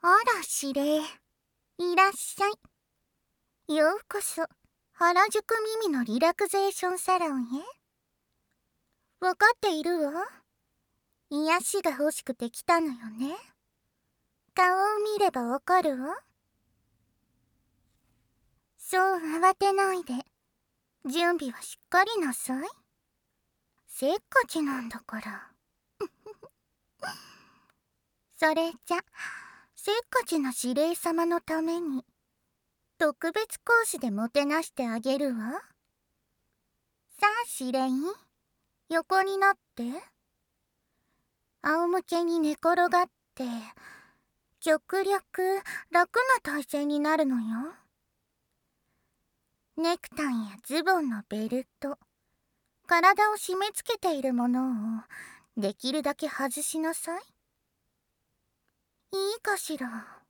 あら司令、いらっしゃい。ようこそ原宿耳のリラクゼーションサロンへ。わかっているわ。癒しが欲しくて来たのよね。顔を見ればわかるわ。そう慌てないで。準備はしっかりなさい。せっかちなんだから。それじゃせっかちな司令様のために特別講師でもてなしてあげるわ。さあ司令、横になって。仰向けに寝転がって極力楽な体勢になるのよ。ネクタイやズボンのベルト、体を締め付けているものをできるだけ外しなさい。いいかしら。